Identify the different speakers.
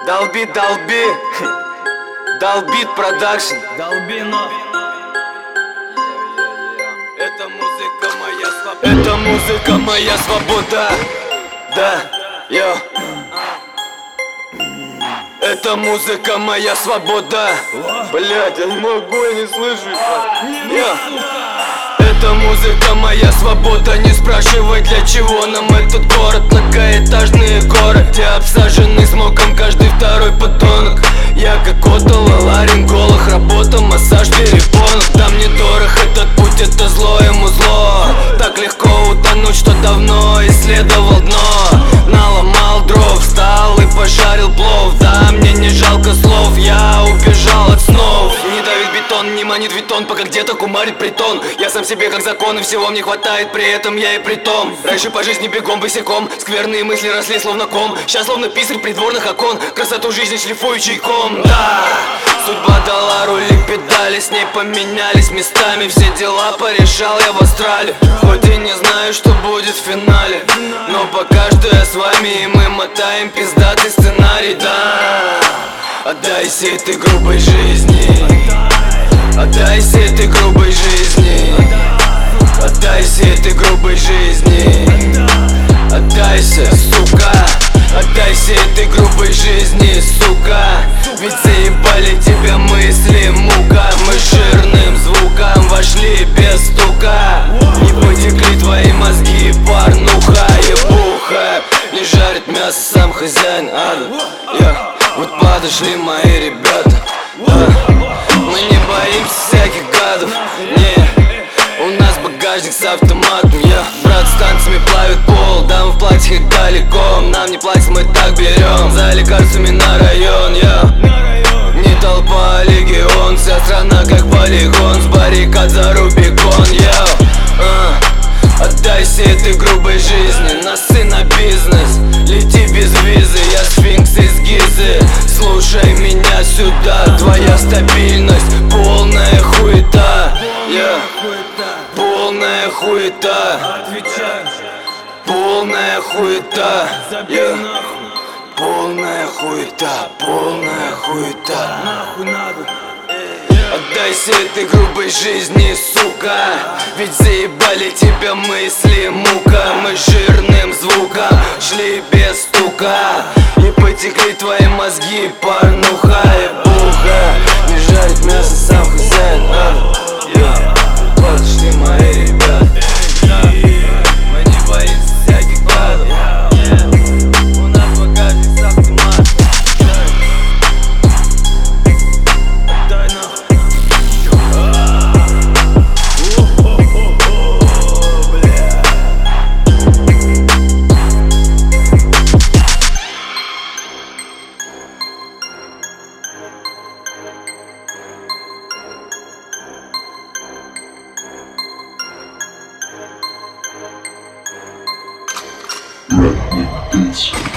Speaker 1: Долби, долби. Долбит продакшн.
Speaker 2: Долби, но
Speaker 1: Это музыка моя свобода. Это музыка моя свобода. Да, йо. Это музыка моя свобода. Блять, я не могу, я не слышу. Это музыка моя свобода. Не спрашивай, для чего нам этот город. Многоэтажные горы, где обсаженный смоком каждый второй подонок. Я как отололаринголог, работа, массаж перепонок. Да мне дорог этот путь, это зло ему зло. Так легко утонуть, что давно исследовал дно. Наломал дров, встал и пожарил плов. Да, мне не жалко слов, я убежал от снов. Не давит бетон, не манит витон, пока где-то кумарит притон. Я сам себе как закон, и всего мне хватает, при этом я и притом. Раньше по жизни бегом босиком, скверные мысли росли словно ком. Сейчас словно писарь придворных окон, красоту жизни шлифую чайком. Да, судьба дала рули, педали, с ней поменялись местами. Все дела порешал я в астрале, хоть и не знаю, что будет в финале. Но пока что я с вами, и мы мотаем пиздатый сценарий. Да, отдайся этой грубой жизни. Отдайся этой грубой жизни. Отдайся этой грубой жизни. Отдайся, сука. Отдайся этой грубой жизни, сука. Ведь заебали тебя мысли, мука. Мы жирным звуком вошли без стука. Не потекли твои мозги, порнуха, ебуха. Не жарит мясо сам хозяин ада. Вот подошли мои ребята. Мы не боимся всяких гадов. Не, у нас багажник с автоматом. Брат с танцами плавит пол, дамы в платьях далеко. Нам не платят, мы так берем за лекарствами на район. Не толпа, а легион. Вся страна как полигон, с баррикад за Рубикон. Отдайся этой грубой жизни, носы на бизнес. Лети без визы, я сфинкс из Гизы. Слушай меня сюда, твоя стабильность полная хуета. Полная хуета. Полная хуета. Полная хуета. Полная хуета.
Speaker 2: нахуй надо.
Speaker 1: Отдайся этой грубой жизни, сука. Ведь заебали тебя мысли, мука. Мы жирным звуком шли без стука. И потекли твои мозги, порнуха, ебуха. Не жарит мясо сам хозяин ада. Подошли мои ребята. Мы не боимся всяких гадов. У нас багажник с автоматом.
Speaker 2: Дай нахуй.
Speaker 3: Red Beats.